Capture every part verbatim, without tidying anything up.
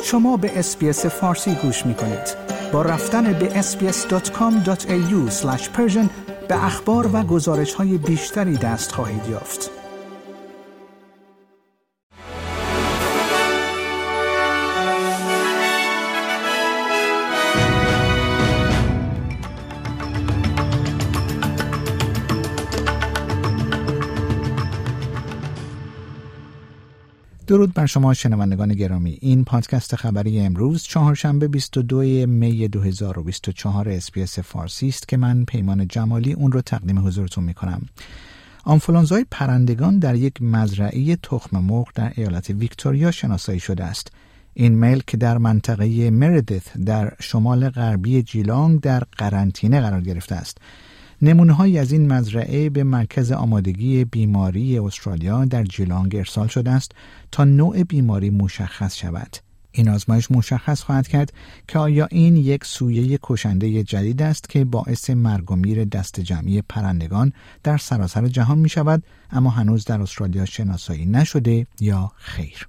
شما به اس‌بی‌اس فارسی گوش می‌کنید. با رفتن به اس بی اس دات کام دات ای یو اسلش پرشن به اخبار و گزارش‌های بیشتری دست خواهید یافت. درود بر شما شنوندگان گرامی. این پادکست خبری امروز چهارشنبه بیست و دوم می دو هزار و بیست و چهار اس‌بی‌اس فارسی است که من پیمان جمالی اون رو تقدیم حضورتون میکنم. آنفولانزای پرندگان در یک مزرعه تخم مرغ در ایالت ویکتوریا شناسایی شده است. این ملک در منطقه مردث در شمال غربی جیلانگ در قرنطینه قرار گرفته است. نمونه‌هایی از این مزرعه به مرکز آمادگی بیماری استرالیا در جیلانگ ارسال شده است تا نوع بیماری مشخص شود. این آزمایش مشخص خواهد کرد که آیا این یک سویه کشنده جدید است که باعث مرگ و میر دست جمعی پرندگان در سراسر جهان می شود، اما هنوز در استرالیا شناسایی نشده یا خیر.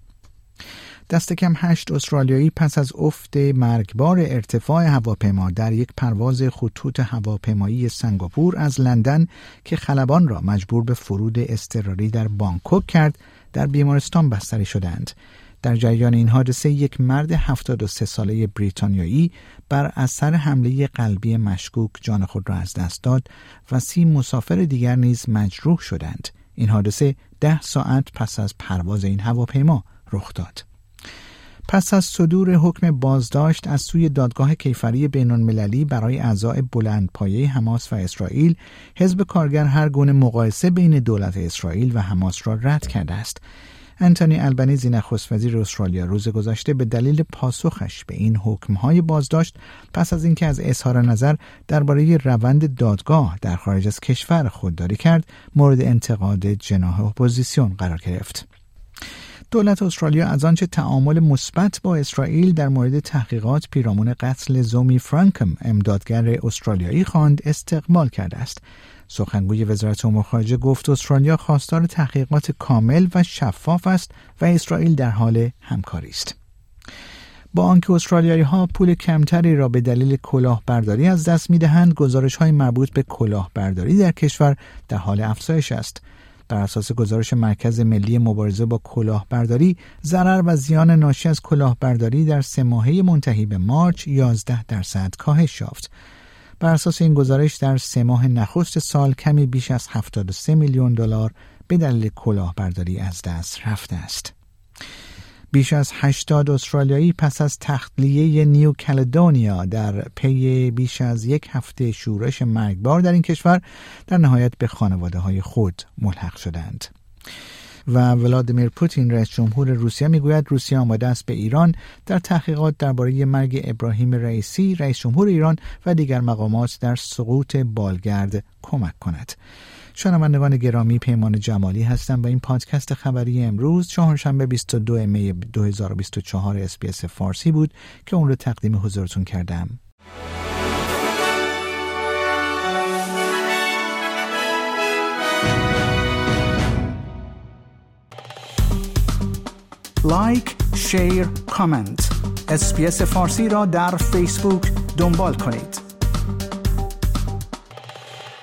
دست کم هشت استرالیایی پس از افت مرگبار ارتفاع هواپیما در یک پرواز خطوط هواپیمایی سنگاپور از لندن که خلبان را مجبور به فرود اضطراری در بانکوک کرد، در بیمارستان بستری شدند. در جریان این حادثه یک مرد هفتاد و سه ساله بریتانیایی بر اثر حمله قلبی مشکوک جان خود را از دست داد و سی مسافر دیگر نیز مجروح شدند. این حادثه ده ساعت پس از پرواز این هواپیما رخ داد. پس از صدور حکم بازداشت از سوی دادگاه کیفری بین‌المللی برای اعضای بلندپایه حماس و اسرائیل، حزب کارگر هر گونه مقایسه بین دولت اسرائیل و حماس را رد کرده است. انتونی البنیزی نخست وزیر استرالیا روز گذشته به دلیل پاسخش به این حکم‌های بازداشت پس از اینکه از اظهار نظر درباره روند دادگاه در خارج از کشور خودداری کرد، مورد انتقاد جناح اپوزیسیون قرار گرفت. دولت استرالیا از آنچه تعامل مثبت با اسرائیل در مورد تحقیقات پیرامون قتل زومی فرانکم امدادگر استرالیایی خواند استقبال کرده است. سخنگوی وزارت امور خارجه گفت استرالیا خواستار تحقیقات کامل و شفاف است و اسرائیل در حال همکاری است. با آنکه استرالیایی‌ها پول کمتری را به دلیل کلاهبرداری از دست می‌دهند، گزارش‌های مربوط به کلاهبرداری در کشور در حال افزایش است. بر اساس گزارش مرکز ملی مبارزه با کلاهبرداری، ضرر و زیان ناشی از کلاهبرداری در سه ماهه منتهی به مارچ یازده درصد کاهش یافت. بر اساس این گزارش در سه ماه نخست سال کمی بیش از هفتاد و سه میلیون دلار به دلیل کلاهبرداری از دست رفته است. بیش از هشتاد استرالیایی پس از تخلیه نیو کالدونیا در پی بیش از یک هفته شورش مرگبار در این کشور در نهایت به خانواده‌های خود ملحق شدند. و ولادیمیر پوتین رئیس جمهور روسیه میگوید روسیه آماده است به ایران در تحقیقات درباره مرگ ابراهیم رئیسی رئیس جمهور ایران و دیگر مقامات در سقوط بالگرد کمک کند. شنوندگان گرامی، پیمان جمالی هستم و این پادکست خبری امروز چهارشنبه بیست و دوم می دو هزار و بیست و چهار اس‌بی‌اس فارسی بود که اون رو تقدیم حضورتون کردم. لایک، شیر، کامنت. اس‌بی‌اس فارسی را در فیسبوک دنبال کنید.